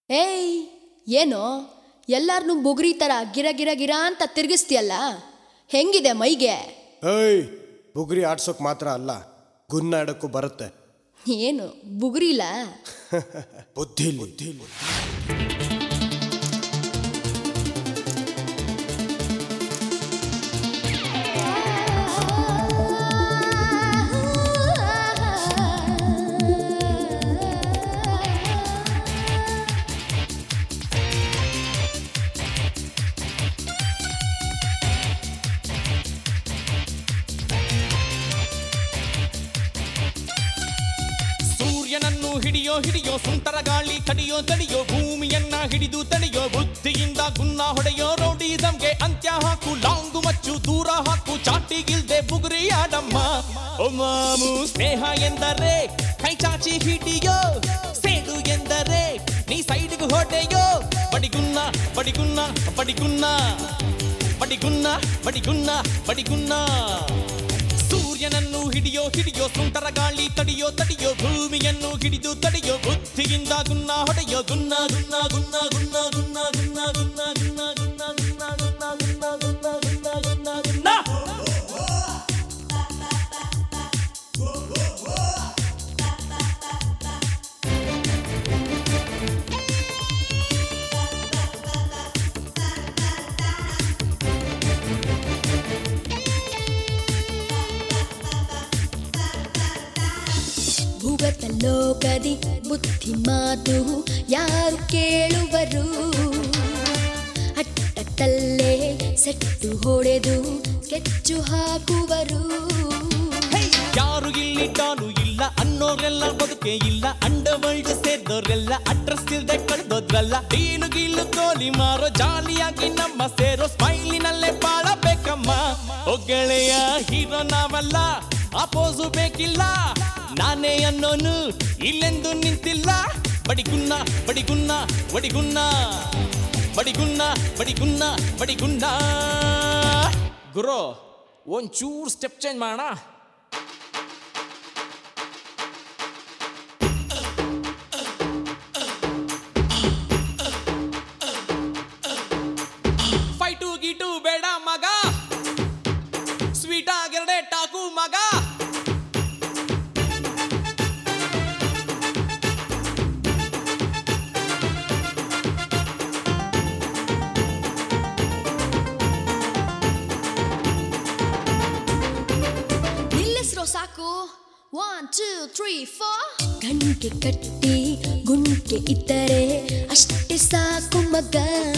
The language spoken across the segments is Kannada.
ಏಯ್ ಏನೋ ಎಲ್ಲಾರನ್ನೂ ಬುಗುರಿ ಥರ ಗಿರ ಗಿರ ಗಿರ ಅಂತ ತಿರುಗಿಸ್ತೀಯಲ್ಲ, ಹೆಂಗಿದೆ ಮೈಗೆ? ಏಯ್, ಬುಗುರಿ ಆಡ್ಸೋಕೆ ಮಾತ್ರ ಅಲ್ಲ, ಗುನ್ನ ಆಡೋಕ್ಕೂ ಬರುತ್ತೆ. ಏನು ಬುಗುರಿಲ್ಲ? ಬುದ್ಧಿ. ಸೂರ್ಯನನ್ನು ಹಿಡಿಯೋ ಸುಂಟರ ಗಾಳಿ ತಡಿಯೋ ಭೂಮಿಯನ್ನ ಹಿಡಿದು ತಡೆಯೋ ಬುದ್ಧಿಯಿಂದ ಗುನ್ನ ಹೊಡೆಯೋ ರೌಡಿಸಂಗೆ ಅಂತ್ಯ ಹಾಕು, ಲಾಂಗು ಮಚ್ಚು ದೂರ ಹಾಕು, ಚಾಟಿಗಿಲ್ದೆ ಬುಗುರಿ ಆಡಮ್ಮ. ಮಾಮು ಸ್ನೇಹ ಎಂದರೆ ಕೈ ಚಾಚಿ ಹಿಡಿಯೋ, ಸೇಡು ಎಂದರೆ ನೀ ಸೈಡ್ಗೆ ಹೊಡೆಯೋ. ಬಡಿಗುನ್ನ ಬಡಿಗುನ್ನ ಬಡಿಗುನ್ನ ಬಡಿಗುನ್ನ ಬಡಿಗುನ್ನ ಬಡಿಗುನ್ನ. ಸೂರ್ಯನನ್ನು ಹಿಡಿಯೋ ಸುಂಟರ ಗಾಳಿ ತಡಿಯೋ ಭೂಮಿಯನ್ನು ಹಿಡಿದು ತಡೆಯೋ ಬುದ್ಧಿಯಿಂದ ಗುನ್ನ ಹೊಡೆಯೋ. ಗುನ್ನ ಗುನ್ನ ಗುನ್ನ ಗುನ್ನ ಗುನ್ನ ಗುನ್ನ ಗುನ್ನ ಗುನ್ನ ಗುನ್ನ ಗುನ್ನ ಗುನ್ನ ಗುನ್ನ ಗುನ್ನ ಗುನ್ನ ಗುನ್ನ. ಭೂಗತಲೋಕದಿ ಬುದ್ಧಿ ಮಾತು ಯಾರು ಕೇಳುವರು? ಅಟ್ಟಟ್ಟಲ್ಲೇ ಸೆಟ್ಟು ಹೊಡೆದು ಸ್ಕೆಚ್ಚು ಹಾಕುವರು. ಯಾರು ಇಲ್ಲಿ ಟಾನು ಇಲ್ಲ ಅನ್ನೋರೆಲ್ಲ ಬದುಕೆ ಇಲ್ಲ, ಅಂಡರ್ವರ್ಲ್ಡ್ ಸೇರಿದವರೆಲ್ಲ ಅಡ್ರೆಸ್ ಇಲ್ದೆ ಕಳೆದೋದ್ರಲ್ಲ. ಡೀಲು ಗೀಲು ಕೋಲಿ ಮಾರೋ ಜಾಲಿಯಾಗಿ ನಮ್ಮ ಸೇರೋ ಸ್ಮೈಲಿನಲ್ಲೇ ಬಾಳಬೇಕಮ್ಮ. ಒಗ್ಗಳೆಯ ಹೀರೋ ನಾವಲ್ಲ, ಅಪೋಸು ಬೇಕಿಲ್ಲ, ನಾನೇ ಅನ್ನೋನು ಇಲ್ಲೆಂದು ನಿಂತಿಲ್ಲ. ಬಡಿಗುನ್ನ ಬಡಿಗುನ್ನ ಬಡಿಗುನ್ನ ಬಡಿಗುನ್ನ ಬಡಿಗುನ್ನ ಬಡಿಗುನ್ನ. ಗುರು ಒಂಚೂರು ಸ್ಟೆಪ್ ಚೇಂಜ್ ಮಾಡೋಣ. ಫೈಟು ಗೀಟು ಬೇಡ ಮಗ, ಸ್ವೀಟ್ ಆಗಿರಡೆ ಟಾಕು ಮಗ. ಸಾಕು 1 2 3 4. ಗಂಟೆ ಕಟ್ಟಿ ಗುಂಟೆ ಇದ್ದರೆ ಅಷ್ಟೇ ಸಾಕು ಮಗ.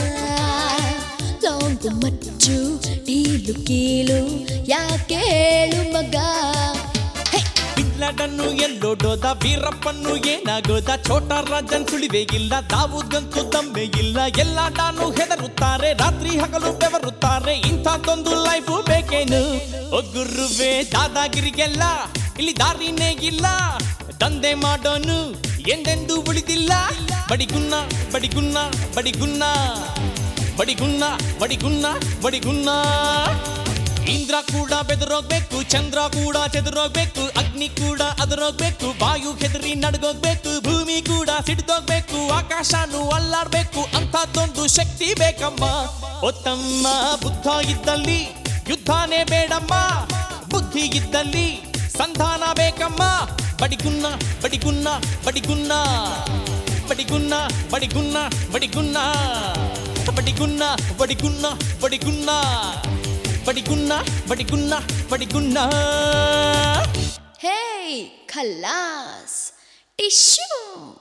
ಲಾಂಗು ಮಚ್ಚು ಡೀಲು ಕೀಲು ಯಾಕೆ ಹೇಳು ಮಗ? ಬಿಲ್ಲಡನ್ನು ಎಲ್ಲೋಡೋದ, ವೀರಪ್ಪನ್ನು ಏನಾಗೋದ, ಛೋಟ ರಾಜನ್ ಸುಳಿವೇ ಇಲ್ಲ, ದಾವೂದ್ಗಂತೂ ದಮ್ಮೆ ಇಲ್ಲ. ಎಲ್ಲ ಡಾನು ಹೆದರುತ್ತಾರೆ, ರಾತ್ರಿ ಹಗಲು ಬೆವರುತ್ತಾರೆ, ಇಂಥದ್ದೊಂದು ಲೈಫು ಬೇಕೇನು? ಒಗ್ಗುರುವೆ ದಾದಾಗಿರಿಗೆಲ್ಲ ಇಲ್ಲಿ ದಾರಿನೇ ಇಲ್ಲ, ದಂಧೆ ಮಾಡೋನು ಎಂದೆಂದೂ ಉಳಿದಿಲ್ಲ. ಬಡಿಗುನ್ನ ಬಡಿಗುನ್ನ ಬಡಿಗುನ್ನ ಬಡಿಗುನ್ನ ಬಡಿಗುನ್ನ ಬಡಿಗುನ್ನ. ಇಂದ್ರ ಕೂಡ ಬೆದರೋಗ್ಬೇಕು, ಚಂದ್ರ ಕೂಡ ಚೆದರೋಗ್ಬೇಕು, ಅಗ್ನಿ ಕೂಡ ಅದರೋಗ್ಬೇಕು, ವಾಯು ಹೆದರಿ ನಡ್ಗೋಗ್ಬೇಕು, ಭೂಮಿ ಕೂಡ ಸಿಡ್ದೋಗ್ಬೇಕು, ಆಕಾಶನೂ ಅಲ್ಲಾಡ್ಬೇಕು. ಅಂಥದ್ದೊಂದು ಶಕ್ತಿ ಬೇಕಮ್ಮ. ಒತ್ತಮ್ಮ ಬುದ್ಧ ಇದ್ದಲ್ಲಿ ಯುದ್ಧನೇ ಬೇಡಮ್ಮ, ಬುದ್ಧಿ ಇದ್ದಲ್ಲಿ ಸಂಧಾನ ಬೇಕಮ್ಮ. ಬಡಿಗುನ್ನ ಬಡಿಗುನ್ನ ಬಡಿಗುನ್ನ ಬಡಿಗುನ್ನ ಬಡಿಗುನ್ನ ಬಡಿಗುನ್ನ ಬಡಿಗುನ್ನ ಬಡಿಗುನ್ನ ಬಡಿಗುನ್ನ ಬಡಿಗುನ್ನ ಬಡಿಗುನ್ನ ಬಡಿಗುನ್ನ. ಹೇಯ್ ಖಲ್ಲಾಸ್ ಟಿಶ್ಯೂ.